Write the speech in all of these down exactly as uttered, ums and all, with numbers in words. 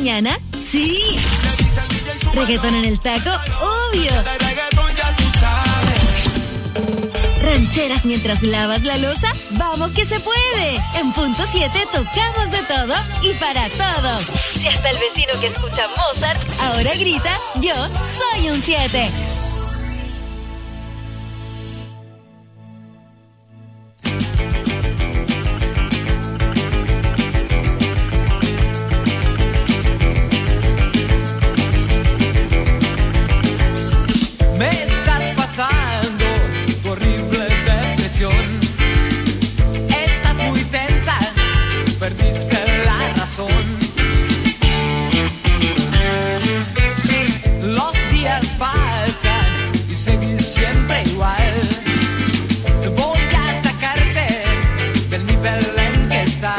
mañana? Sí. Reggaetón en el taco, obvio. Rancheras mientras lavas la loza, vamos que se puede. En punto siete tocamos de todo y para todos. Y hasta el vecino que escucha Mozart ahora grita, yo soy un siete. Me estás pasando tu horrible depresión. Estás muy tensa, perdiste la razón. Los días pasan y seguís siempre igual. Voy a sacarte del nivel en que estás.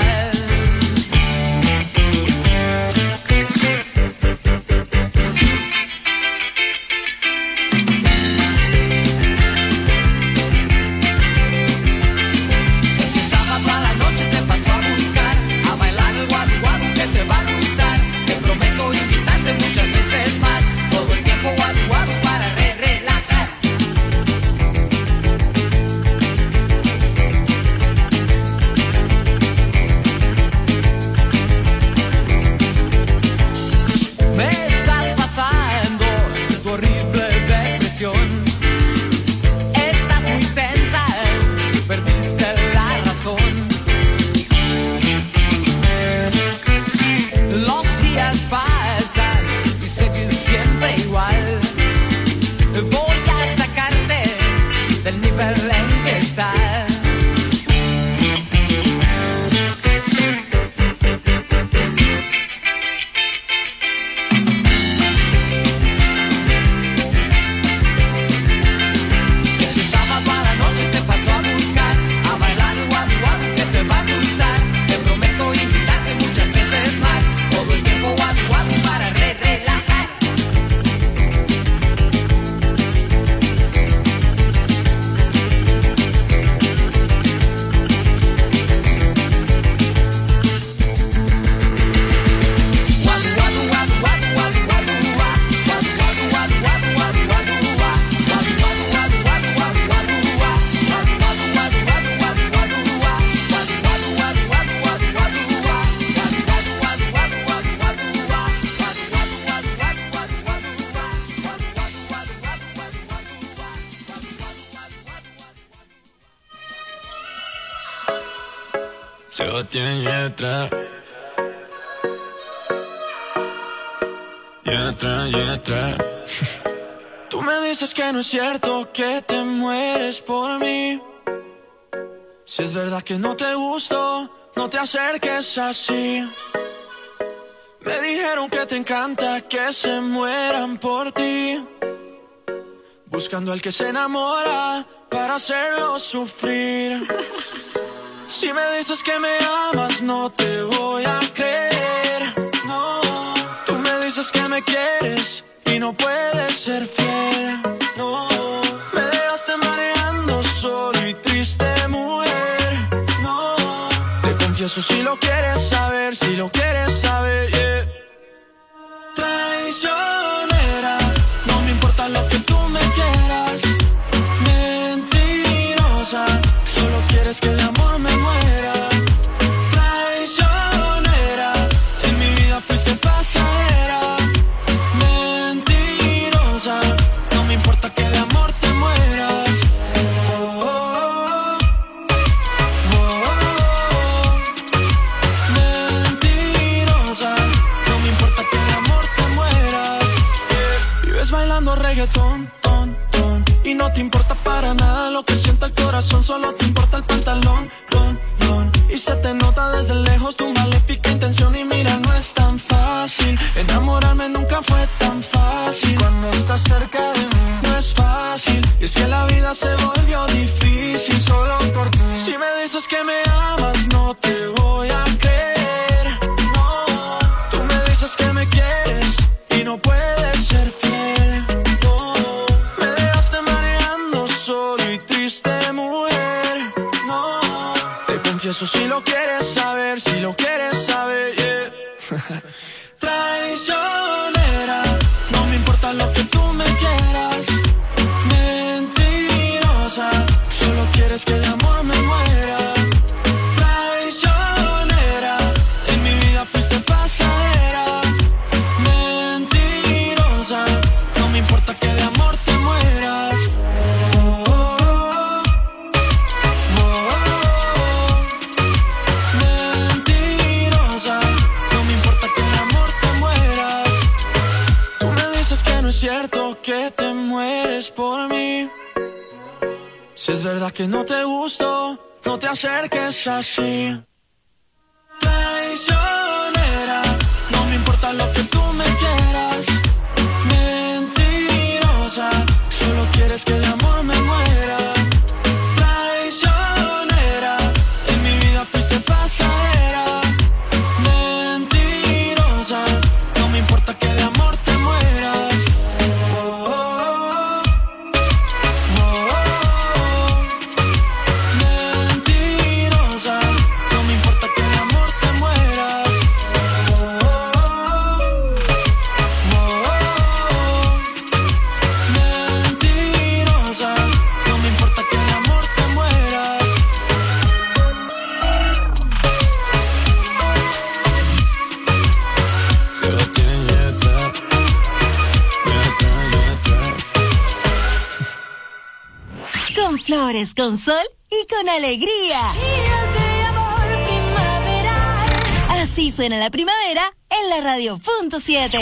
Yetra, yetra, yetra. Tú me dices que no es cierto que te mueres por mí. Si es verdad que no te gusto, no te acerques así. Me dijeron que te encanta que se mueran por ti, buscando al que se enamora para hacerlo sufrir. Si me dices que me amas, no te voy a creer, no. Tú me dices que me quieres y no puedes ser fiel, no. Me dejaste mareando solo y triste, mujer, no. Te confieso si lo quieres saber, si lo quieres saber, yeah. Traicionera, no me importa lo que tú me quieras. Mentirosa, solo quieres que de amor me muera. Traicionera, en mi vida fuiste pasajera. Mentirosa, no me importa que de amor te mueras. Oh, oh, oh, oh. Mentirosa, no me importa que de amor te mueras. Vives bailando reggaetón, ton, ton, y no te importa para nada lo que sienta el corazón, solo te importa el pantalón, don, don. Y se te nota desde lejos tu maléfica intención. Y mira, no es tan fácil, enamorarme nunca fue tan fácil. Cuando estás cerca de mí, no es fácil. Y es que la vida se volvió difícil solo por ti. Si me dices que me amas, no te voy a creer, no. Tú me dices que me quieres y no puedes ser fiel, no. Me dejaste mareando solo y triste, mujer, no. Te confieso si lo quieres saber, si lo quieres saber, yeah. Traicionera, no me importa lo que tú me quieras. Mentirosa, solo quieres que de amor me muera. Traicionera, en mi vida fuiste pasajera. Mentirosa, no me importa que de amor te mueras. Oh, oh, oh, oh. Mentirosa, no me importa que de amor te mueras. Tú me dices que no es cierto que te mueres por mí. Si es verdad que no te gusto, no te acerques así. Traicionera, no me importa lo que tú me quieras. Mentirosa, solo quieres que de amor me muera. Traicionera, en mi vida fuiste pasajera. Mentirosa, no me importa que de amor te mueras. Oh, oh, oh, oh. Mentirosa, no me importa que de amor te mueras. Oh, oh, oh, oh. Mentirosa, no me importa que de amor te mueras. Sebastián Yatra, Yatra, Yatra. Con flores, con sol y con alegría. Así suena la primavera en la radio punto siete.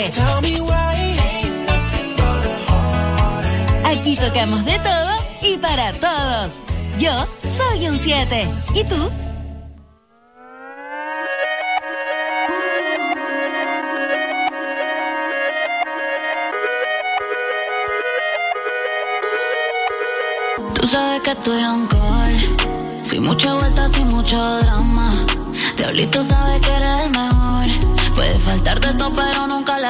Aquí tocamos de todo y para todos. Yo soy un siete. ¿Y tú? Tú sabes que estoy on call, sin mucha vuelta, sin mucho drama. Diablito sabe que eres el mejor. Puede faltarte todo, pero nunca la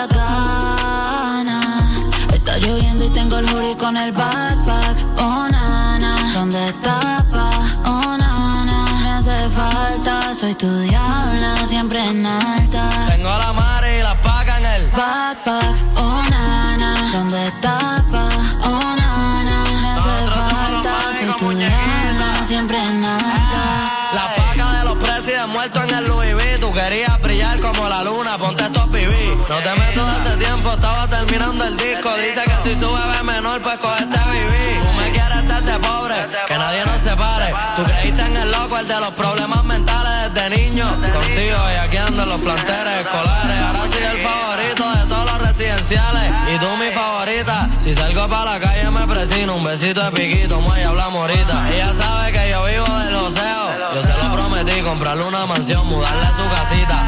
gana. Está lloviendo y tengo el hoodie con el backpack. Oh, nana, ¿dónde estás, pa? Oh, nana, me hace falta. Soy tu diabla, siempre en alta. Tengo a la Mari y la paca en el Backpack, oh, nana, ¿dónde estás, pa? Oh, nana, me hace falta. Soy tu diabla, siempre en alta. La paca de los presidentes muertos en el Louis V. Tú querías brillar como la luna, ponte estos P V. No te meto de hace tiempo, estaba terminando el disco. Dice que si su bebé menor, pues coge este B B. Tú me quieres darte pobre, que nadie nos separe. Tú creíste en el loco, el de los problemas mentales desde niño. Contigo y aquí ando en los planteles escolares. Ahora soy el favorito de todos los residenciales. Y tú mi favorita. Si salgo pa' la calle me presino. Un besito de piquito, muelle, hablamos ahorita. Ella sabe que yo vivo del joseo. Yo se lo prometí, comprarle una mansión, mudarle a su casita.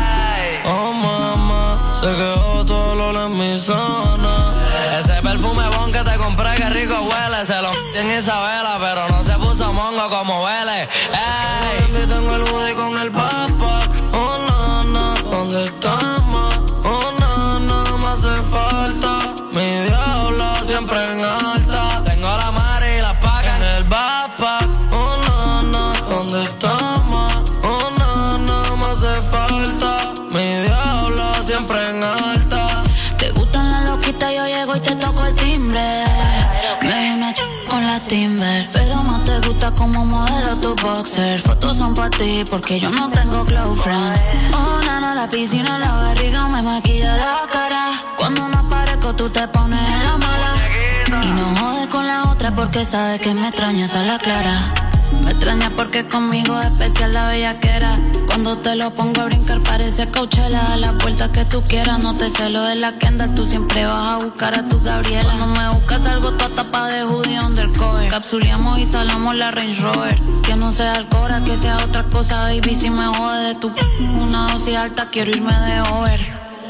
Oh mamá, se quedó todo lo en mi zona. Ese perfume bon que te compré, que rico huele. Se lo metí en Isabela, pero no se puso mongo como huele. Ey, tengo el hoodie con el backpack. Oh nana, ¿dónde estamos? Oh nana, me hace falta. Mi diablo siempre en alta. Tengo a la Mari y la paca en el backpack. Oh nana, ¿dónde estamos? Oh nana, me hace falta. Mi diablo siempre en alta. Te gustan las loquitas, yo llego y te toco el timbre. Me vi una ch con la Timber, pero más te gusta como modelo tu boxer. Fotos son pa' ti porque yo no tengo close friend. Oh, nana, la piscina, la barriga me maquilla la cara. Cuando no aparezco tú te pones en la mala. Y no jodes con la otra porque sabes que me extrañas a la clara. Me extraña porque conmigo es especial la bellaquera. Cuando te lo pongo a brincar parece Coachella. A la vuelta que tú quieras, no te celo de la Kendall. Tú siempre vas a buscar a tu Gabriela. Cuando me buscas algo toda tapa de hoodie undercover. Capsuleamos y salamos la Range Rover. Que no sea Alcora, que sea otra cosa, baby. Si me jode de tu p*** una dosis alta, quiero irme de over.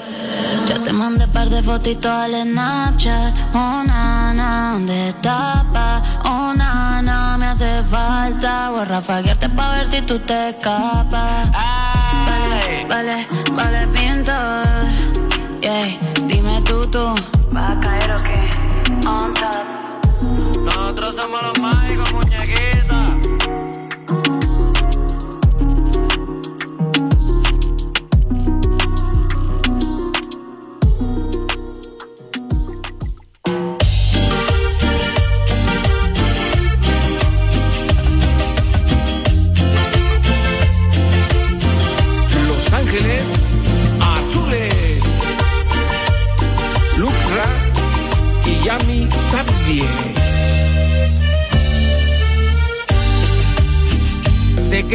Ya te mandé par de fotitos al Snapchat. Oh, nana, ¿dónde estás, pa? Oh, nana, me hace falta. Voy a rafaguearte pa' ver si tú te escapas. Vale, vale, vale, pintos. Yeah, dime tú, tú. ¿Vas a caer o qué? On top. Nosotros somos los mágicos, muñequitas.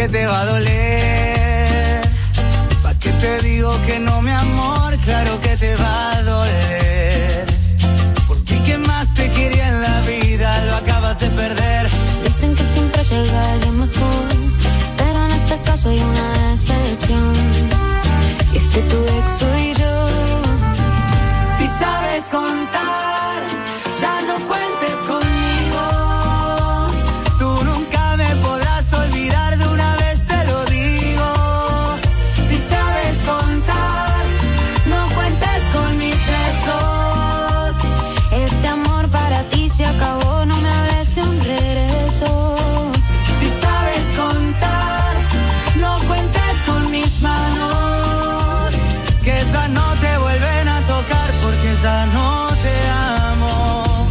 que te va a doler. ¿Pa' qué te digo que no, mi amor? Claro que te va a doler. Porque el que más te quería en la vida lo acabas de perder. Dicen que siempre llega alguien mejor, pero en este caso hay una excepción. Y es que tu ex soy yo. Si sabes contar, ya no cuentes conmigo. Tú nunca me podrás olvidar, de una vez te lo digo. Si sabes contar, no cuentes con mis besos. Este amor para ti se acabó, no me hables de un regreso. Si sabes contar, no cuentes con mis manos, que ya no te vuelven a tocar porque ya no te amo.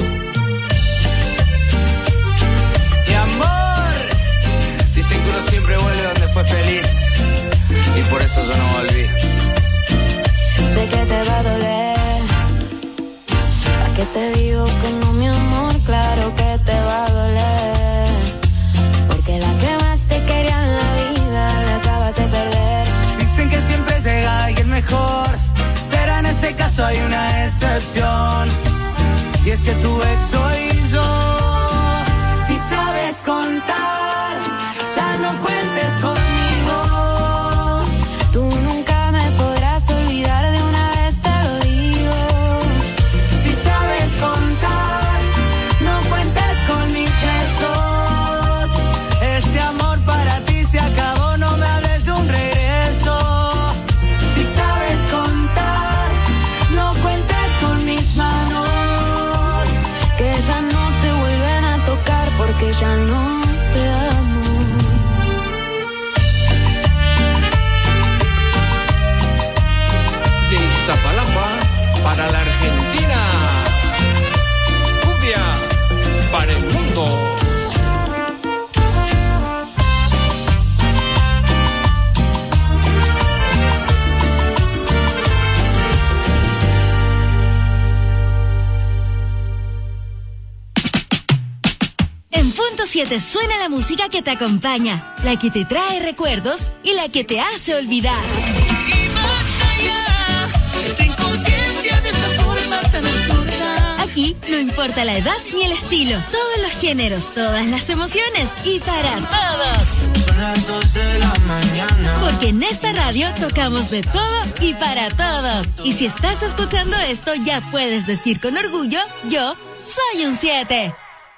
Mi amor, dicen que uno siempre vuelve donde fue feliz, y por eso yo no volví. Sé que te va a doler. ¿A qué te digo que no, mi amor? Claro que te va a doler. Porque la que más te quería en la vida la acabas de perder. Dicen que siempre llega alguien mejor, pero en este caso hay una excepción. Y es que tu ex soy yo. Si sabes contar, ya no cuentes conmigo. Tú nunca me podrás olvidar, de una vez te lo digo. Si sabes contar, no cuentes con mis besos. Este amor para ti se acabó, no me hables de un regreso. Si sabes contar, no cuentes con mis manos, Que ya no te vuelven a tocar porque ya no te amo. De Iztapalapa para la Argentina. Cumbia para el mundo. En Punto siete suena la música que te acompaña, la que te trae recuerdos y la que te hace olvidar. Aquí no importa la edad ni el estilo, todos los géneros, todas las emociones y para todos. Son las dos de la mañana. Porque en esta radio tocamos de todo y para todos. Y si estás escuchando esto, ya puedes decir con orgullo, yo soy un siete.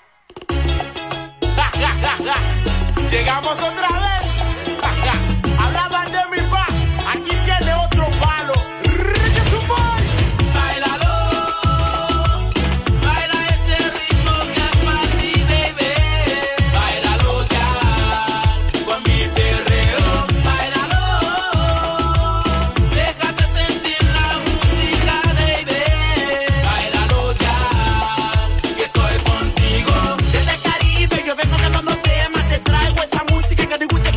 Llegamos otra vez. Hablaban de mi pa, aquí tiene otro palo. Reggaeton Boys. Báilalo, baila ese ritmo que es para ti, baby. Báilalo ya, con mi perreo. Báilalo, déjate sentir la música, baby. Báilalo ya, que estoy contigo. Desde Caribe yo vengo cantando temas, te traigo esa música que te gusta.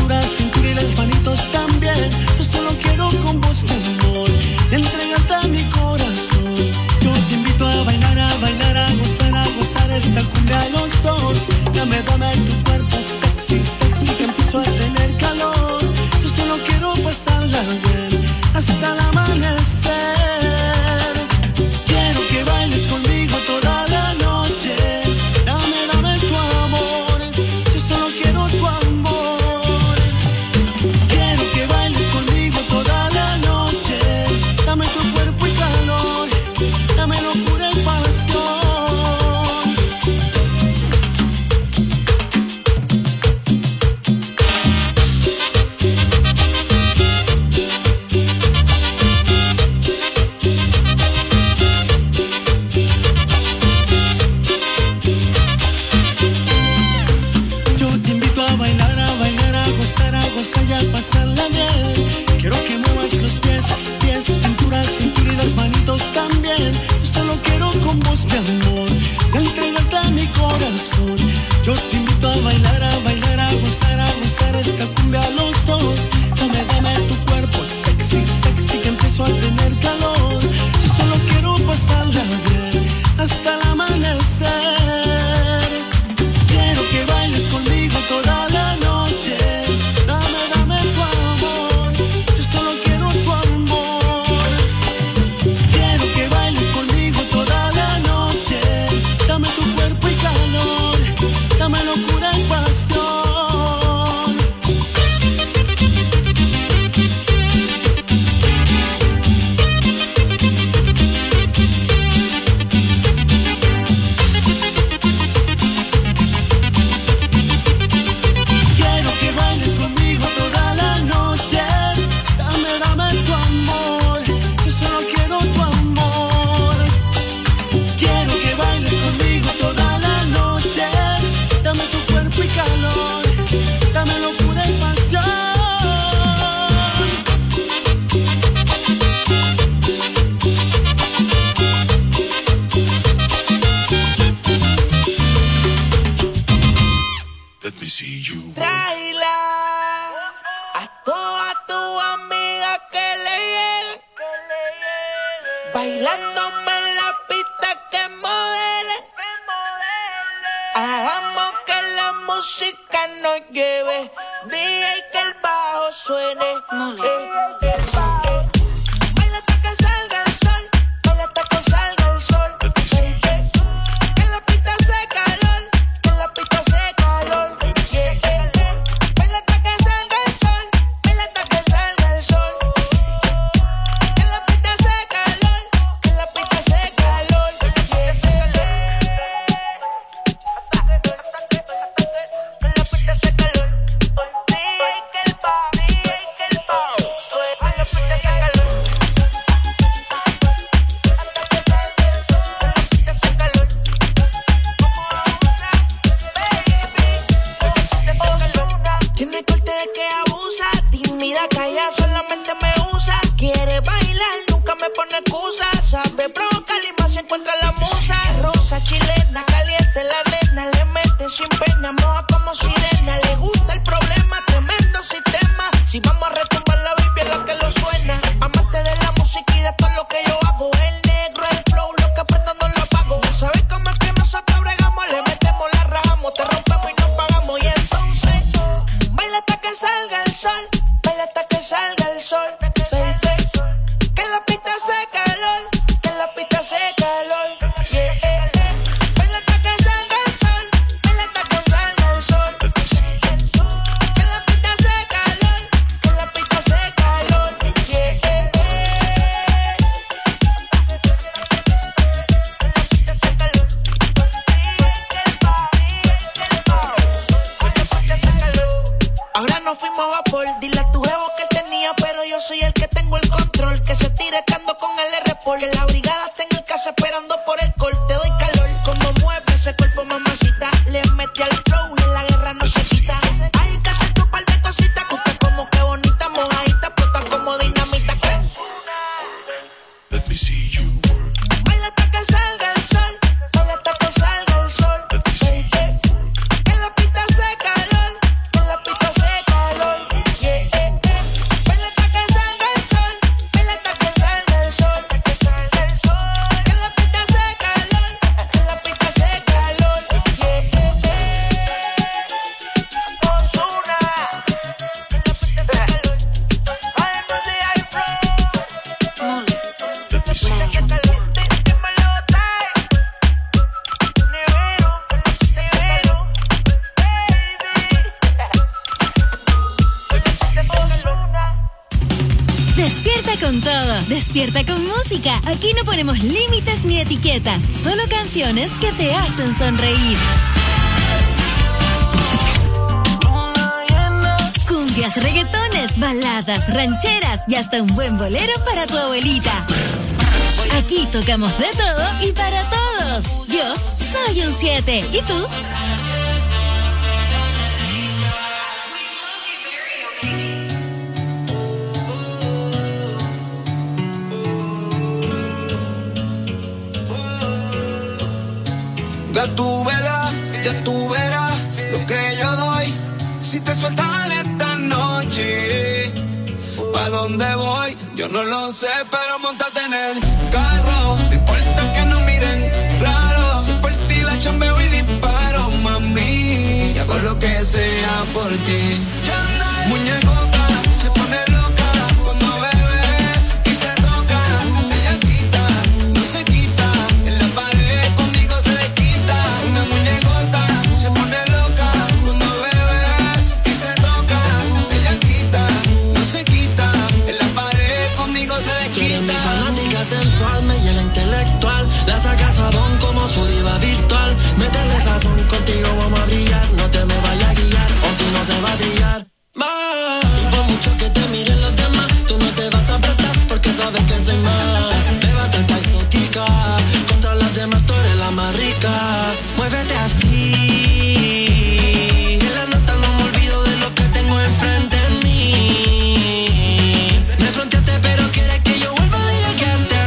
cintura, cintura y las manitos también. Yo solo quiero con vos tu amor y entregarte a mi corazón. Yo te invito a bailar, a bailar, a gozar, a gozar esta cumbia a los dos. Dame, dame tu cuerpo sexy, sexy, que empiezo a tener calor. Yo solo quiero pasarla bien hasta el amanecer. Quiero que bailes conmigo toda la noche. Dame, dame tu amor. Yo solo quiero tu amor. Quiero que bailes conmigo toda la noche. Dame tu cuerpo y calor. Dame locura y pasión. Y a pasarla bien. Quiero que muevas los pies, pies, cintura, cintura y las manitos también. Yo solo quiero con vos mi amor y entregarte a mi corazón. Yo te invito a bailar, a bailar, a gozar, a gozar esta cumbia a los dos. Dame, dame tu cuerpo sexy, sexy, que empiezo a tener calor. Yo solo quiero pasarla bien hasta el amanecer. Quiero que bailes conmigo toda la noche. Bailándome en la pista que modele. Hagamos que la música nos lleve. D J que el bajo suene. Eh, eh, eh. Baila hasta que salga el sol. Baila hasta que salga el sol. Eh, eh. Que la pista hace calor. Que la pista hace calor. Eh, eh, eh. Baila hasta que salga el sol. Baila hasta que salga el sol. Que la pista hace calor. Que la pista hace calor. Eh, que la pista hace calor. Que el bajo, que el bajo. porque la brigada está en el casa esperando por el corte. Te doy calor, como mueve ese cuerpo, mamacita. Le metí al flow y en la guerra no se quita. Hay que hacer tu par de cositas, tú estás como que bonita, mojadita, explota como dinamita. Let me see you work. Baila hasta que salga el sol, baila hasta que salga el sol. Let me see you work. Que la pista hace calor, que la pista hace calor. con todo, despierta con música. Aquí no ponemos límites ni etiquetas, solo canciones que te hacen sonreír. Cumbias, reggaetones, baladas, rancheras y hasta un buen bolero para tu abuelita. Aquí tocamos de todo y para todos. Yo soy un siete. ¿Y tú? Ya tú verás, ya tú verás lo que yo doy. Si te sueltas esta noche, ¿pa' dónde voy? Yo no lo sé, pero montate en el carro. No importa que no miren raro. Si por ti la chambeo y disparo, mami. Y hago lo que sea por ti. Muñecota se pone loca cuando bebe y se toca. Ella quita, no se quita. En la pared conmigo se desquita. Una muñecota se pone loca cuando bebe y se toca. Ella quita, no se quita. En la pared conmigo se desquita. Tú eres mi fanática sensual, me llena intelectual. La saca sabón como su diva virtual. Métele sazón, contigo vamos a brillar. No te me vayas a guiar, o si no se va a trillar. Ma. Y por mucho que te miren los demás, tú no te vas a prestar porque sabes que soy más. Bébate esta exótica, contra las demás tú eres la más rica. Muévete así, que la nota no me olvido de lo que tengo enfrente de mí. Me fronteaste pero quieres que yo vuelva a llegarte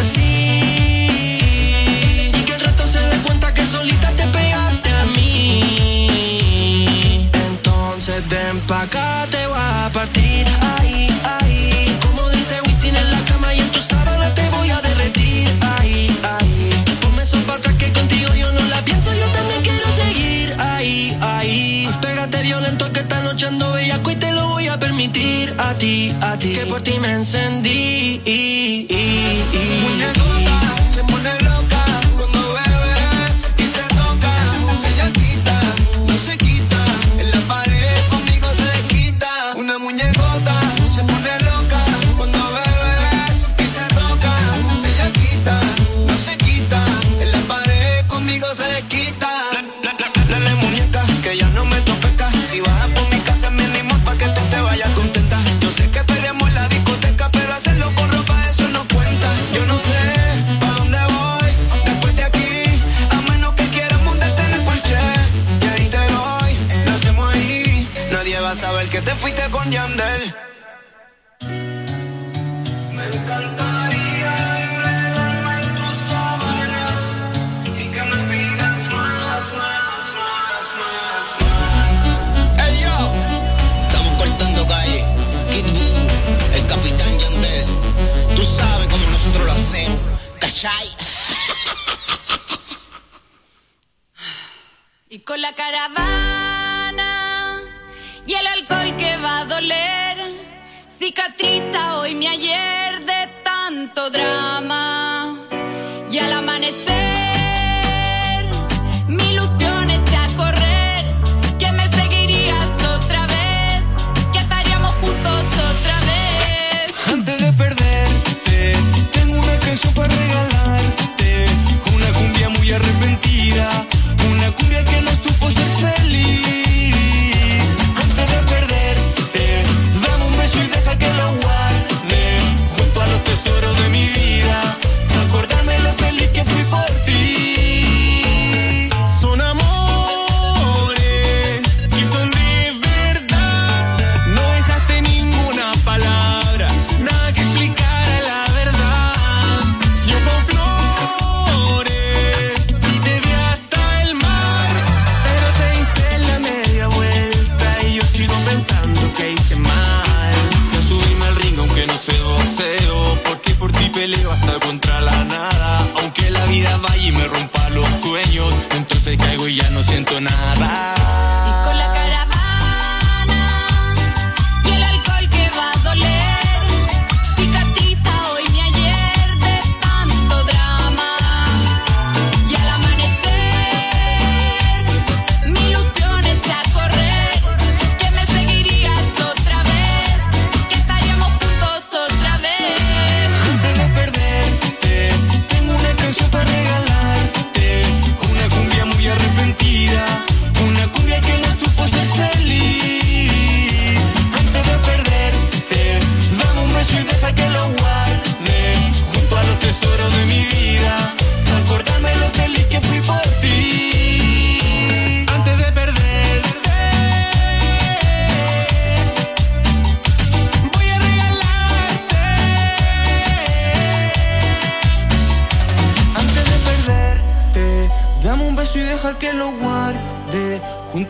así. Y que el resto se dé cuenta que solita te pegaste a mí. Entonces ven pa' acá, te voy a partir, ahí, ahí. Como dice Wisin en la cama y en tu sábana te voy a derretir, ahí, ahí. Ponme eso pa' atrás que contigo yo no la pienso, yo también quiero seguir, ahí, ahí. Pégate violento que esta noche ando bellaco y te lo voy a permitir a ti, a ti. Que por ti me encendí. Muñecota se pone loca cuando bebe y se toca. Ella quita, no se quita. En la pared conmigo se desquita. Una muñecota se pone loca cuando bebe y se toca. Ella quita, no se quita. En la pared conmigo se desquita. Dale muñeca, que ya no me tofeca. Si vas por mi casa mínimo pa' que tú te vayas contenta. Yo sé que peleamos en la discoteca, pero hacerlo con ropa eso no cuenta. Yo no sé pa' dónde voy después de aquí, a menos que quieras montarte en el Porsche. Y ahí te doy, lo hacemos ahí. Nadie va a saber que te fuiste con Yandel. Me encantaría enredarme en tus sábanas y que me pidas más, más, más, más, más. Ey yo, estamos cortando calle. Kid Boo, el capitán Yandel. Tú sabes cómo nosotros lo hacemos, ¿cachai? Y con la caravana y el alcohol que va a doler, cicatriza hoy mi ayer de tanto drama. Y al amanecer mi ilusión eché a correr, que me seguirías otra vez, que estaríamos juntos otra vez. Antes de perderte, tengo una canción para regalarte. Una cumbia muy arrepentida, una cumbia que no supo ser feliz. Antes de perderte, dame un beso y deja que lo guarde junto a los tesoros de mi vida, para acordarme lo feliz que fui por ti.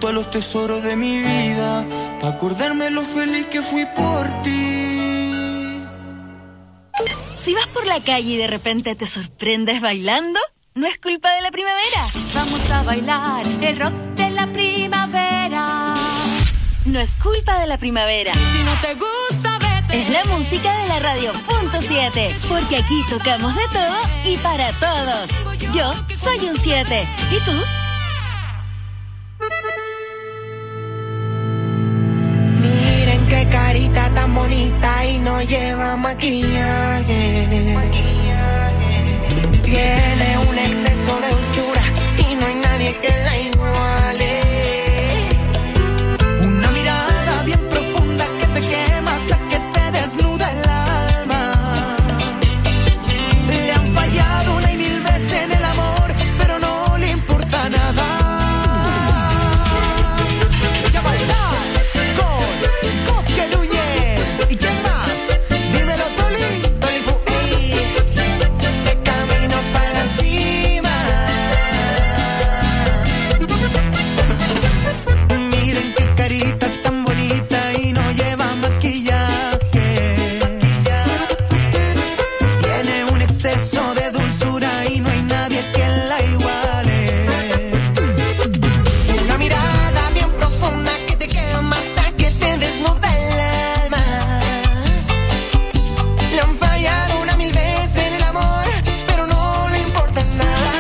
a los tesoros de mi vida, pa' acordarme lo feliz que fui por ti. Si vas por la calle y de repente te sorprendes bailando, no es culpa de la primavera. Vamos a bailar el rock de la primavera. No es culpa de la primavera. Si no te gusta, vete. Es la música de la radio punto siete, porque aquí tocamos de todo y para todos. Yo soy un siete. ¿Y tú? Miren qué carita tan bonita y no lleva maquillaje. Tiene un exceso de dulzura y no hay nadie que la iguale. Una mirada bien profunda que te quema hasta que te desnuda el alma. Le han fallado una y mil veces en el amor, pero no le importa nada. Voy a bailar con Coque Núñez. ¿Y quién más? Dímelo, Toli. Toli Fu, ey. De camino para la cima. Miren qué carita tan bonita y no lleva maquillaje. Tiene un exceso de dulzura y no hay nadie que la iguale. Una mirada bien profunda que te quema hasta que te desnuda el alma. Le han fallado una mil veces en el amor, pero no le importa nada.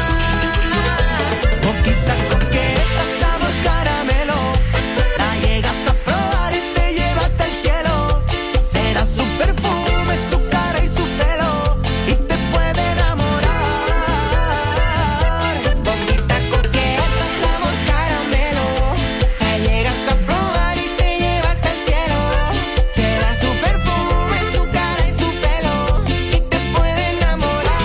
Poquita coqueta, sabor caramelo. La llegas a probar y te lleva hasta el cielo. Será su perfume, su cara y su pelo, y te puede enamorar. Poquita coqueta, sabor caramelo. La llegas a probar y te lleva hasta el cielo. Será su perfume, su cara y su pelo, y te puede enamorar.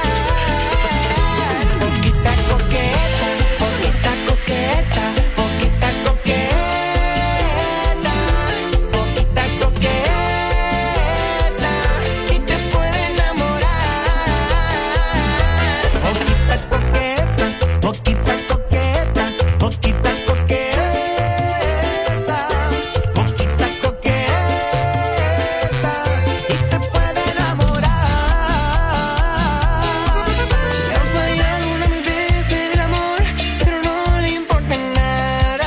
Poquita coqueta, poquita coqueta, poquita coqueta, poquita coqueta, y te puede enamorar. Poquita coqueta, poquita coqueta, poquita coqueta, poquita coqueta, y te puede enamorar. Le han fallado una mil veces en el amor, pero no le importa nada.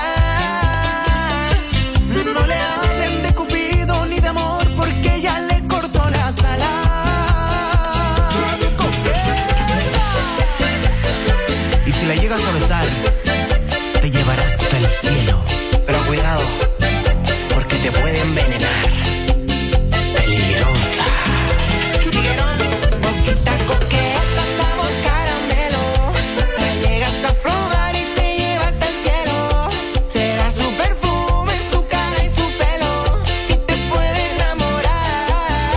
No le hablen de Cupido ni de amor, porque ya le cortó las alas. Y si la llegas a besar, te llevará hasta el cielo. Pero cuidado, porque te puede envenenar. Peligrosa. Poquita coqueta, sabor caramelo. La llegas a probar y te lleva hasta el cielo. Será su perfume, su cara y su pelo, y te puede enamorar.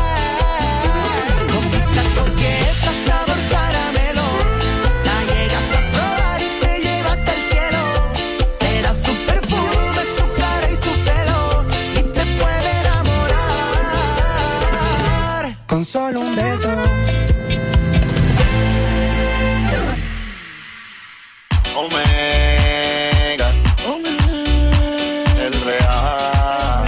Poquita coqueta, sabor caramelo. La llegas a probar y te lleva hasta el cielo. Será su perfume, su cara y su pelo, y te puede enamorar. Con solo un beso. Omega, el real.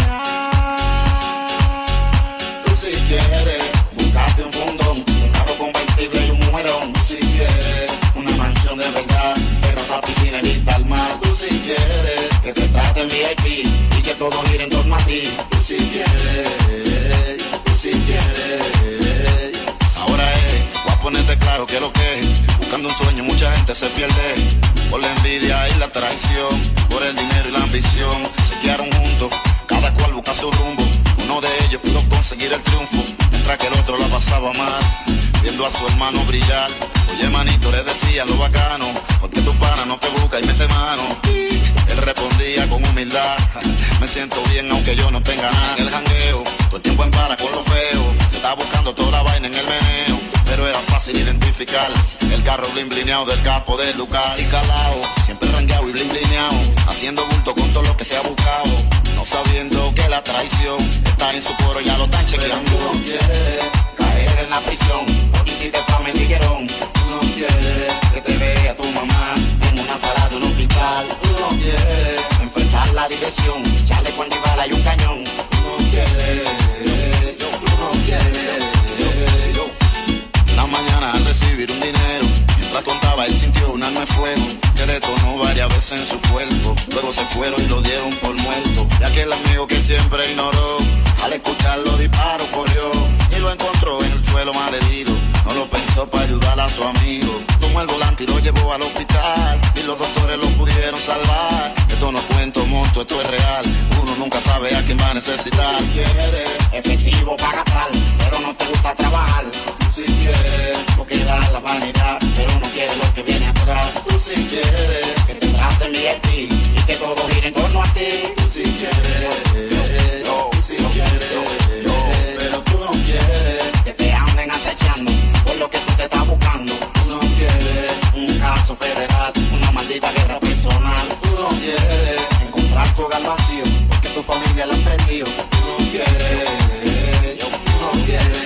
Tú si quieres, buscate un fondo, un carro convertible y un mujerón. Tú si quieres, una mansión de verdad, terraza, piscina y vista al mar. Tú si quieres, que te traten V I P y que todo gire en torno a ti. Tú si quieres, tú si quieres. Ahora es, voy a ponerte claro que lo que es. Buscando un sueño mucha gente se pierde, por la envidia y la traición, por el dinero y la ambición. Se quedaron juntos, cada cual busca su rumbo. Uno de ellos pudo conseguir el triunfo, mientras que el otro la pasaba mal, viendo a su hermano brillar. Oye manito, le decía lo bacano, porque tu pana no te busca y mete mano. Él respondía con humildad, me siento bien aunque yo no tenga nada. En el jangueo, todo el tiempo en para con lo feo, se está buscando toda la vaina en el meneo, pero era fácil identificar el carro blin blineado del capo de Lucas. Así calao, siempre rangueado y blin blineado, haciendo bulto con todo lo que se ha buscado, no sabiendo que la traición está en su coro, ya lo están chequeando. Tú no quieres caer en la prisión, porque hiciste fama en tiguerón. Tú no quieres que te vea tu mamá en una sala de un hospital. Tú no quieres dirección. Chaleco antibala y un cañón. Tú no quieres, tú no quieres. Una mañana al recibir un dinero, mientras contaba él sintió un arma de fuego que detonó varias veces en su cuerpo. Luego se fueron y lo dieron por muerto. De aquel amigo que siempre ignoró, al escuchar los disparos corrió y lo encontró en el suelo malherido. No lo pensó para ayudar a su amigo. Tomó el volante y lo llevó al hospital y los doctores lo pudieron salvar. Esto no cuento monto, esto es real. Uno nunca sabe a quién va a necesitar. Si quieres efectivo para tal, pero no te gusta trabajar. Si quieres, no queda la vanidad, pero no quieres lo que viene atrás. Tú si quieres, que te traten bien a ti y que todo gire en torno a ti. Tú si quieres, yo, tú si lo quieres, yo, yo, pero tú no quieres que te anden acechando por lo que tú te estás buscando. Tú no quieres un caso federal, una maldita guerra personal. Tú no quieres encontrar tu hogar vacío porque tu familia la han perdido. Tú no quieres, yo, tú no quieres.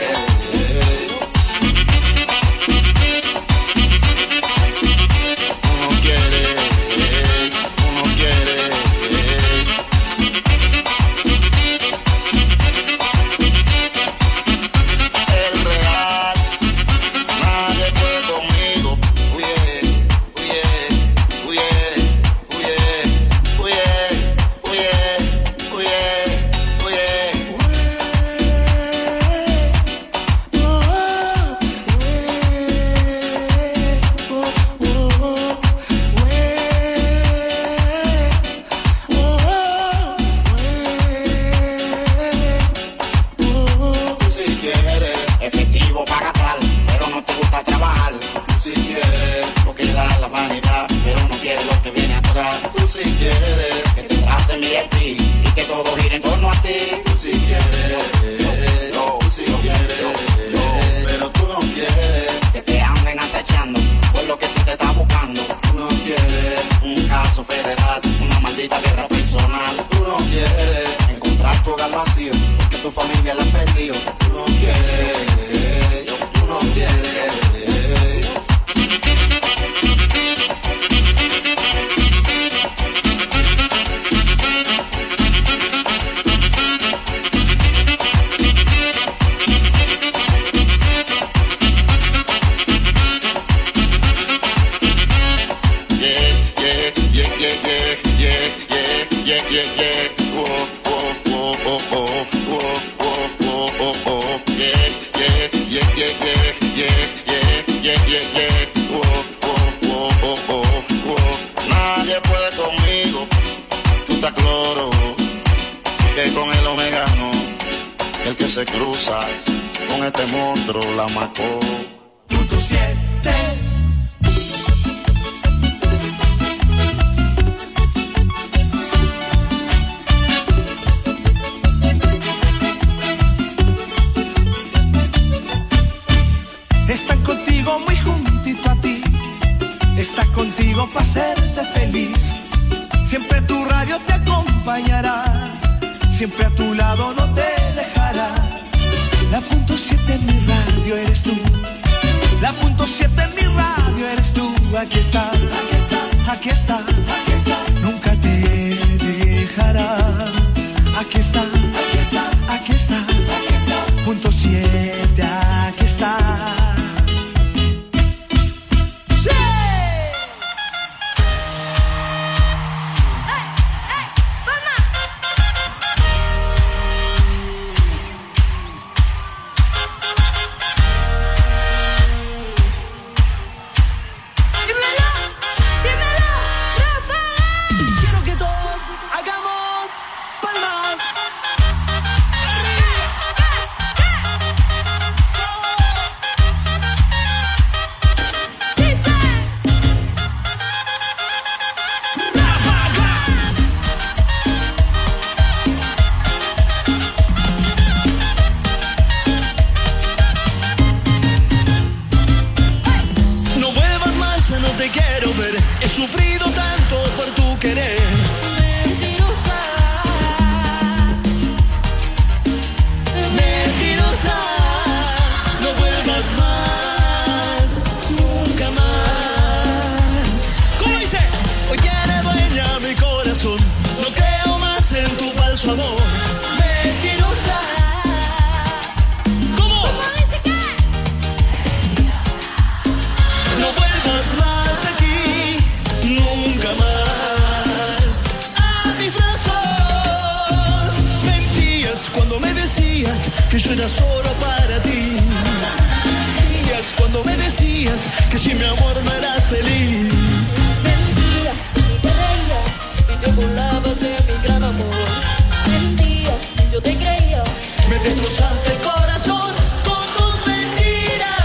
Dímelo, dímelo, Rafa. que yo era solo para ti. Días cuando me decías que sin mi amor no eras feliz. Mentías y te reías y te burlabas de mi gran amor. Mentías y yo te creía. Me destrozaste el corazón con tus mentiras.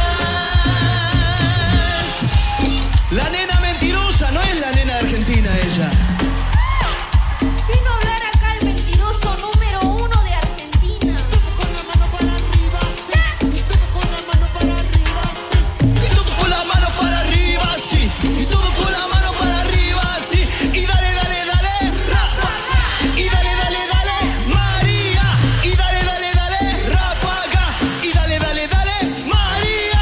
La nena mentirosa no es la nena de Argentina, ella. Vino a hablar acá el mentiroso número uno de Argentina. Todo con la mano para arriba, sí. Todo con la mano para arriba, sí. Y todo con la mano para arriba, sí. Y todo con la mano para arriba, sí. Y dale, dale, dale, Rafa. Y dale, dale, dale, María. Y dale, dale, dale, Ráfaga. Y dale, dale, dale, María.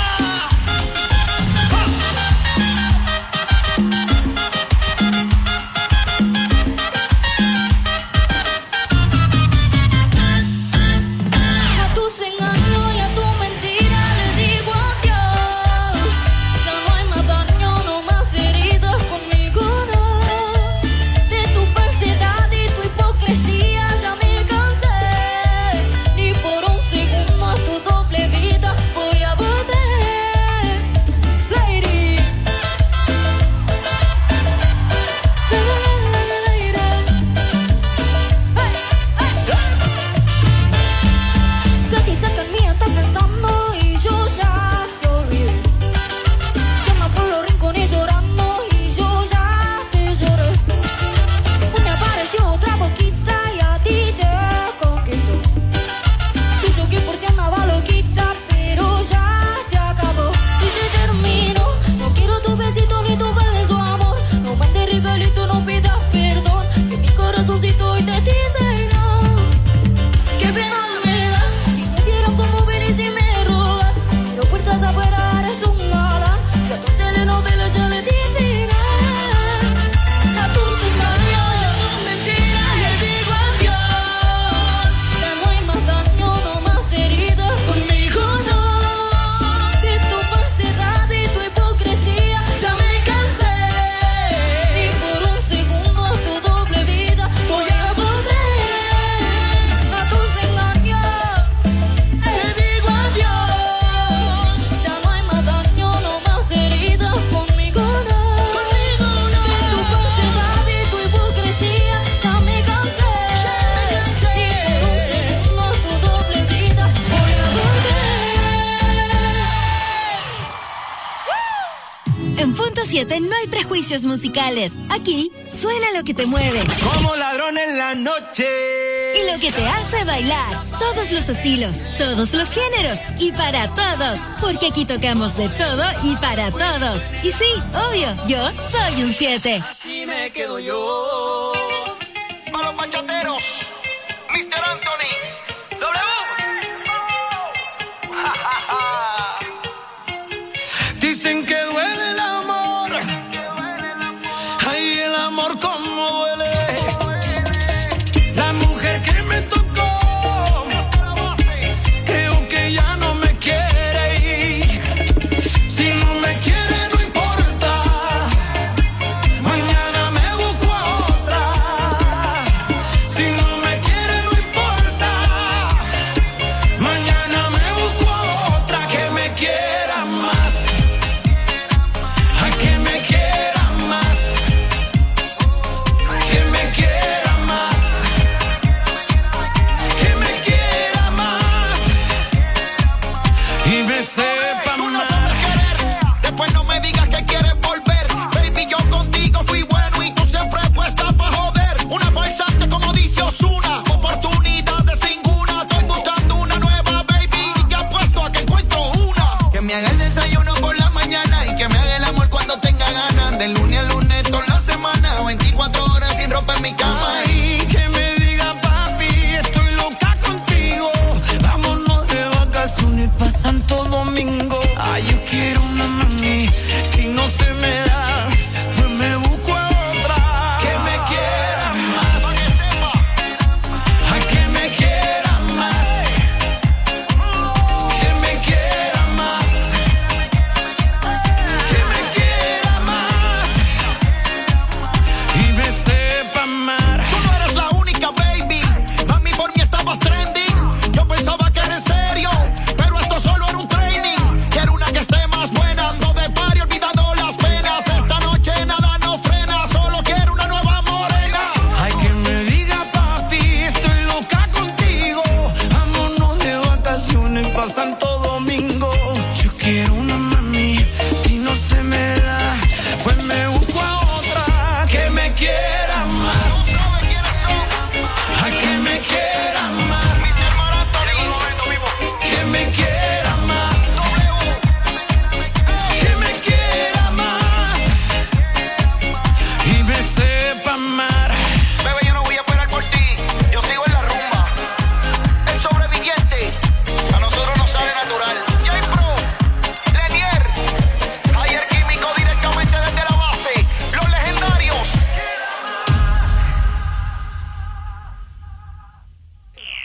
A tus engaños y a tu mentira le digo adiós. Ya no hay más daño, no más heridas conmigo, no. De tu falsedad y tu hipocresía ya me cansé. Ni por un segundo a tu doble vida voy a volver, lady. Sé que sé que en mí estás pensando y yo ya te olvidé. Que me por los rincones llorando y yo ya te lloré. Me apareció otra boquita y a ti te conquistó. Dijo que por ti andaba loquita, pero ya se acabó. Y te termino. No quiero tu besito ni tu beso, amor. No mandes regalito, no pidas perdón. Que mi corazoncito hoy te dice no. Qué pena me das si te vieron como venís y me rodas. Pero puertas afuera eres un galán. Y a tu telenovela ya le di final. A tus engaños y a tus mentiras le digo adiós. Ya no hay más daño, no más heridas conmigo, no. De tu falsedad y tu hipocresía ya me cansé. Y por un segundo a tu doble vida voy a volver. A tus engaños le digo adiós. Ya no hay más daño, no más heridas conmigo, no. De tu falsedad y tu hipocresía ya me cansé. Y por un segundo a tu doble vida voy a volver. En punto siete no hay prejuicios musicales. Aquí suena lo que te mueve Como ladrón en la noche. y lo que te hace bailar. Todos los estilos, todos los géneros y para todos. Porque aquí tocamos de todo y para todos. Y sí, obvio, yo soy un siete. Así me quedo yo. A los bachateros, mister Anthony. W. Dicen que duele el amor. Ay, el amor como duele. La mujer que me tocó, creo que ya no me quiere ir. Si no me quiere no importa. Mañana me busco a otra. Si no me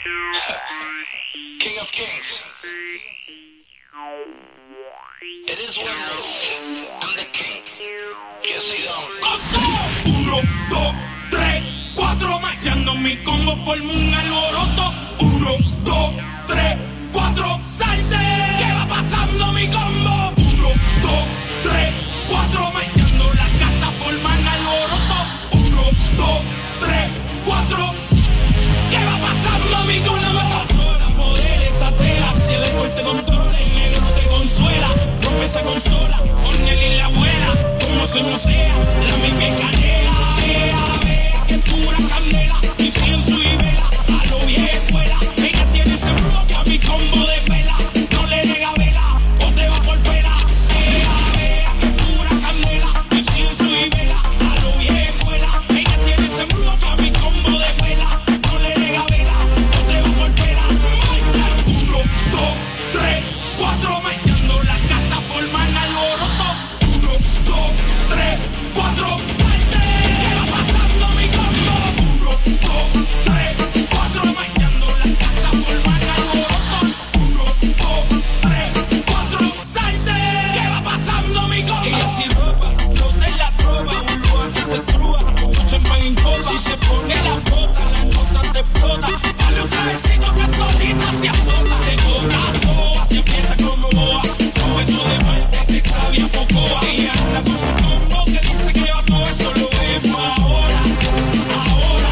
King of Kings. It is what it is. I'm the king. Yes, he don't. Uno, dos, tres, cuatro, marchando mi combo forma un alboroto. Uno, dos, tres, cuatro, salte. ¿Qué va pasando mi combo? Uno, dos, tres, cuatro, marchando las cartas forman alboroto. Uno, dos, tres, cuatro. ¿Qué va pasando mi combo? Una metasola, poder esa tela, si el deporte controla, el negro no te consuela. Rompe esa consola, Ornel y la abuela, como se no sea, la misma canela, vea, vea, que pura candela, incienso y vela, a lo vieja escuela, ella tiene ese bloque a mi combo de pela, no le nega vela, o te va por pela, vea, vea, que pura candela, incienso y vela, a lo vieja escuela, ella tiene ese bloque a mi combo de pela, no le nega vela, o te va por pela, marcha, uno, dos, tres, cuatro, marchando las cartas forman alboroto, uno, dos, tres, cuatro, salte, ¿qué va pasando mi combo? Uno, dos, tres, cuatro, marchando las cartas forman alboroto, uno, dos, tres, cuatro, salte, ¿qué va pasando mi combo? Ella sin ropa, los de la tropa, un que se trúa, un champán en copa, si se pone la bota, la nota te explota, dale un trajecito que solita se azota, se toca toa, te aprieta como boa, sube eso de parte que sabía poco, y anda con un combo que dice que va todo eso lo vemos ahora, ahora,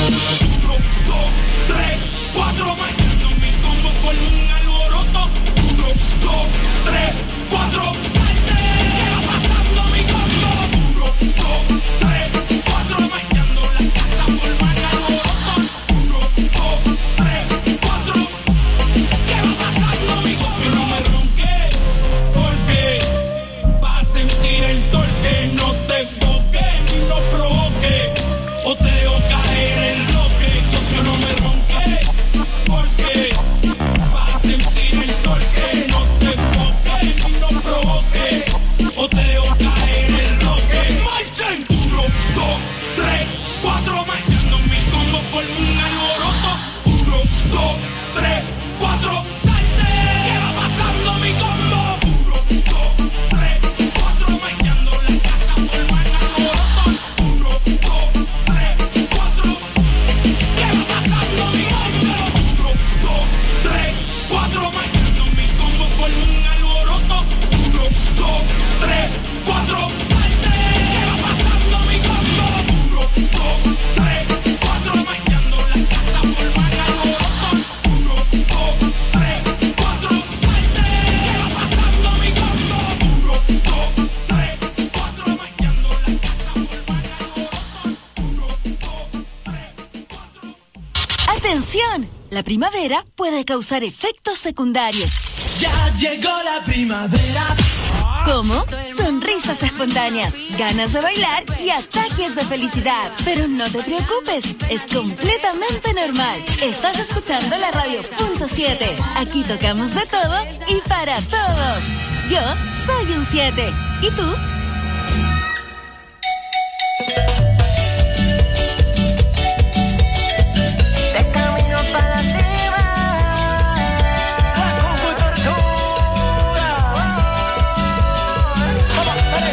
uno, dos, tres, cuatro, marchando mi combo forma un alboroto, uno, dos, tres, cuatro, salte, ¿qué va pasando mi combo? Uno, dos, tres, cuatro, marchando las cartas forman alboroto, uno, dos, tres, cuatro, ¿qué va pasando mi socio? No me ronque, porque va a sentir el torque, no te enfoques ni no provoque, o te dejo caer el bloque, socio no me ronque, porque va a sentir el torque, no te enfoques ni no provoque, o te dejo caer el bloque, marchen, uno, dos, tres, cuatro, marchando mi combo forma un alboroto, uno, dos, tres, cuatro, salte, ¿qué va pasando mi combo? Uno, dos, tres, cuatro, marchando las cartas forman alboroto, uno, dos, tres, cuatro, ¿qué va pasando mi combo? Uno, dos, tres, cuatro, marchando mi combo forma un alboroto, uno, dos, tres, cuatro, salte, ¿qué va pasando mi combo? Uno, dos, tres, cuatro, marchando las cartas forman alboroto, uno, dos, tres, cuatro, salte, ¿qué va pasando mi combo? Uno, dos, tres, cuatro, marchando las cartas forman alboroto, uno, dos, tres, cuatro. ¡Atención! La primavera puede causar efectos secundarios. Ya llegó la primavera. ¿Cómo? Sonrisas espontáneas, ganas de bailar y ataques de felicidad. Pero no te preocupes, es completamente normal. Estás escuchando la radio punto siete. Aquí tocamos de todo y para todos. Yo soy un siete. ¿Y tú? De camino para la cima, con tortura. Vamos, dale.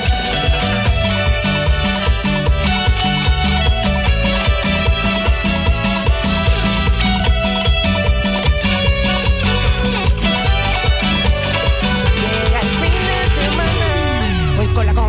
Llega el fin de semana, voy con la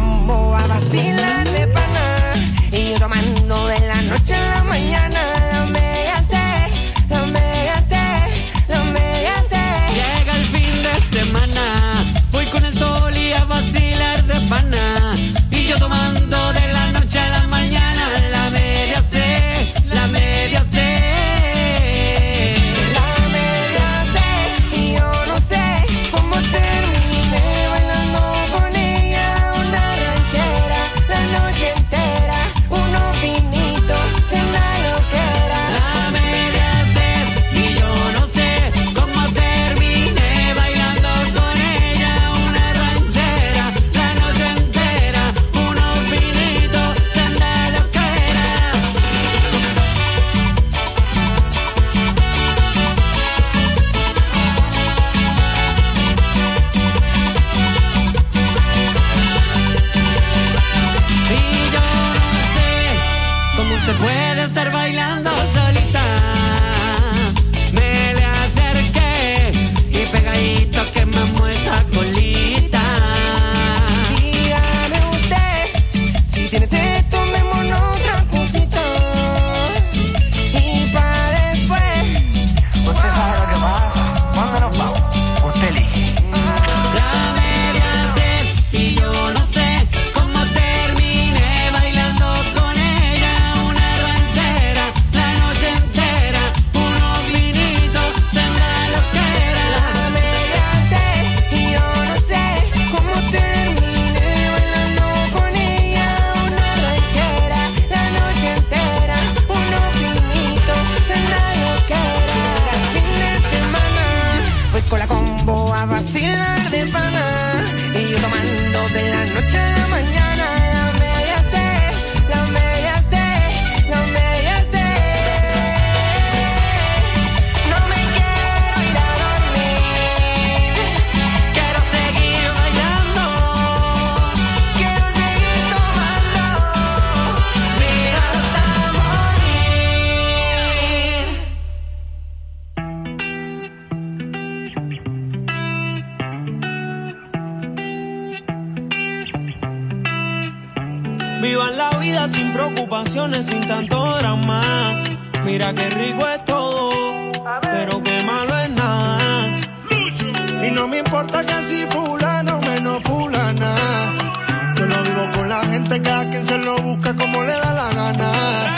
Vivan la vida sin preocupaciones, sin tanto drama. Mira qué rico es todo, pero qué malo es nada. Y no me importa que si fulano menos fulana. Yo no vivo con la gente, cada quien se lo busca como le da la gana.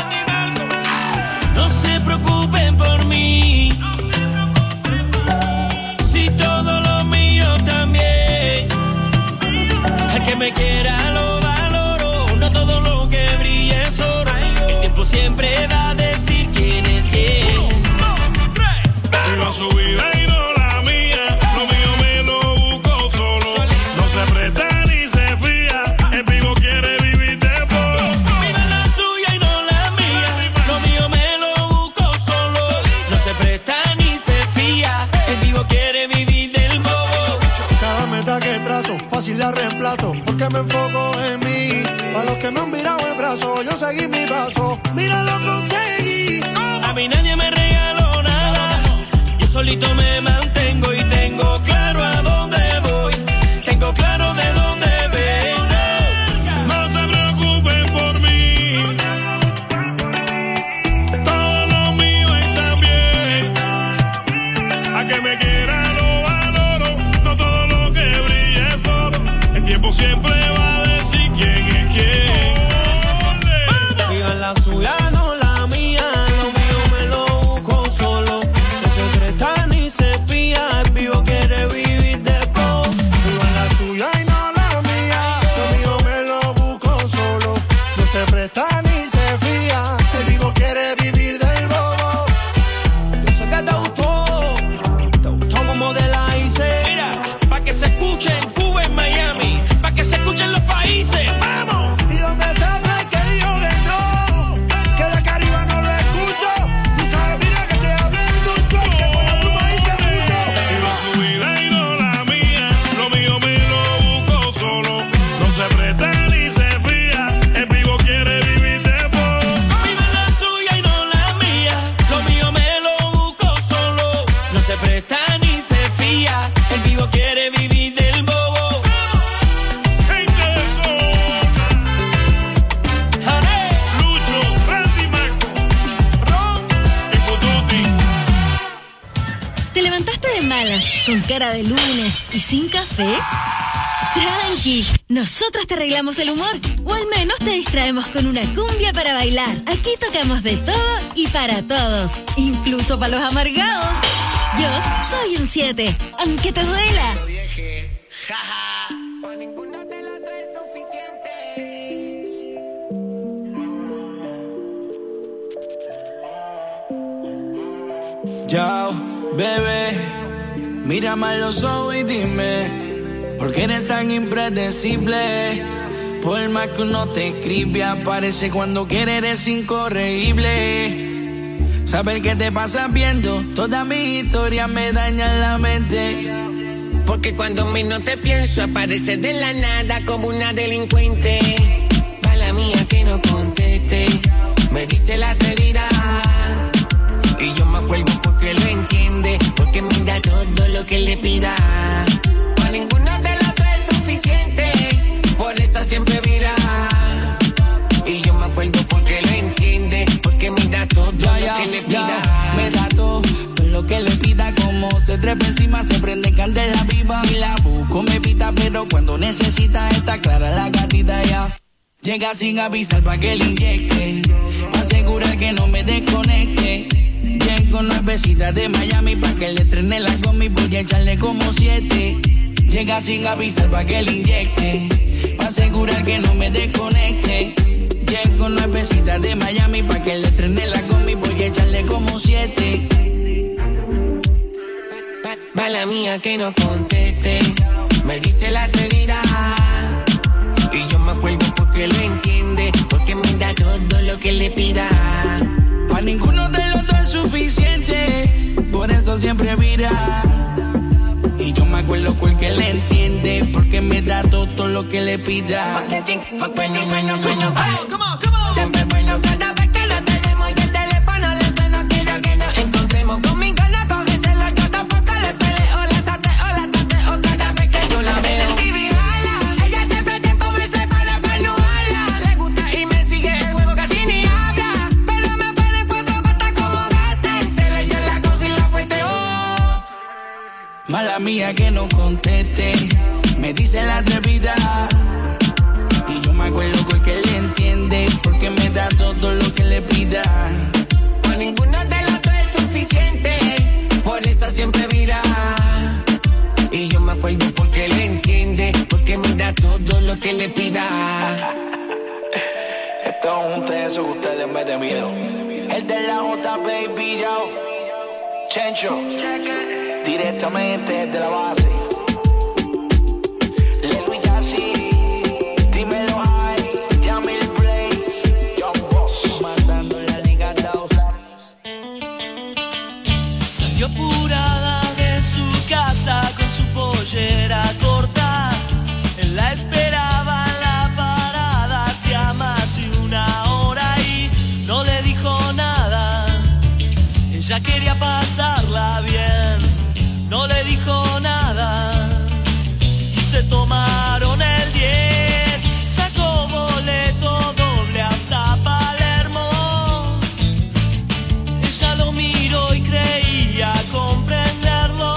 No se preocupen por mí, si todo lo mío también. Al que me quiera lo valoro, no todo lo que brilla es oro. El tiempo siempre va a decir quién es quién. Viva su vida y no la mía, lo mío me lo busco solo. No se presta ni se fía, el vivo quiere vivir de polo. Viva la suya y no la mía, lo mío me lo busco solo. No se presta ni se fía, el vivo quiere vivir del bobo. Cada meta que trazo, fácil la reemplazo, porque me enfoco en mí. A los que me han mirado el brazo, yo seguí mi paso. Mira, lo conseguí. A mí nadie me regaló nada, yo solito me mantengo y tengo claro a dónde voy, tengo claro de dónde vengo. No se preocupen por mí, todo lo mío está bien. A que me quiera lo valoro, no todo lo que brilla es oro. El tiempo siempre va a decir quién es quién. Vivan la suya, no la mía, lo mío me lo busco solo. No se presta ni se fía, el vivo quiere vivir de poco. Vivan la suya y no la mía, lo mío me lo busco solo. No se presta ni se fía, el vivo quiere vivir del bobo. Yo sé que te gustó, te gustó como de la hice. Mira, pa' que se escuche en Cuba, en Miami, pa' que se escuchen los países, ¡vamos! Y donde está no hay que digo que no, que de acá arriba no lo escucho. Tú sabes, mira que te hablé mucho, que con la pluma hice mucho. Viva su vida y no la mía, lo mío me lo busco solo. No se presta ni se fía, el vivo quiere vivir de polo. Viva la suya y no la mía, lo mío me lo busco solo. No se presta ni se fía, el vivo quiere vivir del bobo. Gente de zona, ¡Jare! Lucho, Randy Marco, Ron y Pututi. ¿Te levantaste de malas, con cara de lunes y sin café? Tranqui, nosotros te arreglamos el humor, o al menos te distraemos con una cumbia para bailar. Aquí tocamos de todo y para todos, incluso para los amargados. Yo soy un siete, aunque te duela. Yo, bebé, mírame a los ojos y dime, ¿por qué eres tan impredecible? Por más que uno te escribe, aparece cuando quiere, eres incorregible. Saber qué te pasa viendo, toda mi historia me daña la mente. Porque cuando menos te pienso, apareces de la nada como una delincuente. Mala mía que no conteste, me dice la herida. Y yo me acuerdo porque lo entiende, porque me da todo lo que le pida. Para ninguno de los dos es suficiente, por eso siempre mira. Y yo me acuerdo porque lo entiende, porque me da todo Ya, lo ya, que le ya, pida. me da todo, todo lo que le pida, como se trepa encima, se prende candela viva. Si la busco me pita, pero cuando necesita está clara la gatita ya. Llega sin avisar pa' que le inyecte, pa' asegurar que no me desconecte. Llego nuevecita de Miami pa' que le estrene la gomi, voy a echarle como siete. Llega sin avisar pa' que le inyecte, pa' asegurar que no me desconecte. Llego nuevecita de Miami pa' que le estrene la gomi, voy a echarle como siete. Mala mía que no conteste, me dice la atrevida. Y yo me acuerdo porque lo entiende, porque me da todo lo que le pida. Pa' ninguno de los dos es suficiente, por eso siempre vira. Y yo me acuerdo porque le entiende, porque me da todo lo que le pida. Bueno, bueno, bueno, siempre bueno cada vez que lo tenemos y el teléfono le suena. Quiero que nos encontremos con mi gana, cógeselo, yo tampoco le peleo. La sateo, la tateo cada vez que yo la veo. Y jala, ella siempre tiempo me separa para no jala. Le gusta Mala mía que no conteste, me dice la atrevida. Y yo me acuerdo porque le entiende, porque me da todo lo que le pida. Por ninguno de los dos es suficiente, por eso siempre vira. Y yo me acuerdo porque le entiende, porque me da todo lo que le pida. Esto es un teso que ustedes me den miedo. El de la J, baby, yo. Chencho, directamente desde la base. Lelo y Yassi, dímelo high, Yamil Blaze, Young Boss, mandando la liga dos. Salió apurada de su casa con su pollera corta. Él la esperaba en la parada hacía más de una hora y no le dijo nada. Ella quería pasarla bien, no le dijo nada. Y se tomaron el diez, sacó boleto doble hasta Palermo. Ella lo miró y creía comprenderlo.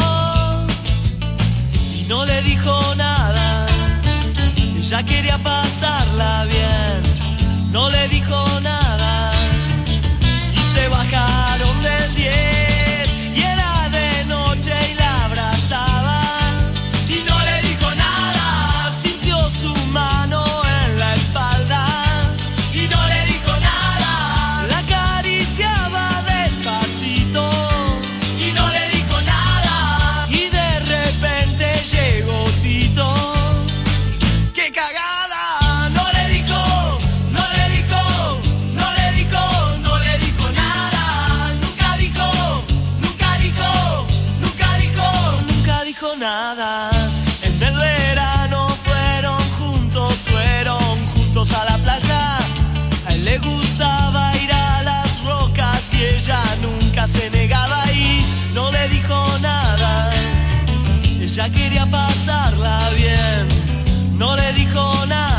Y no le dijo nada. Ella quería pasarla bien, no le dijo nada. Y se bajaron del diez y era de noche y la abrazaba. Y no le dijo nada, sintió su mano en la espalda. Y no le dijo nada, la acariciaba despacito. Y no le dijo nada, y de repente llegó Tito. ¡Qué cagada! No le dijo, no le dijo, no le dijo, no le dijo nada. Nunca dijo, nunca dijo, nunca dijo, nunca dijo nada. En el verano fueron juntos, fueron juntos a la playa. A él le gustaba ir a las rocas y ella nunca se negaba y no le dijo nada. Ella quería pasarla bien, no le dijo nada.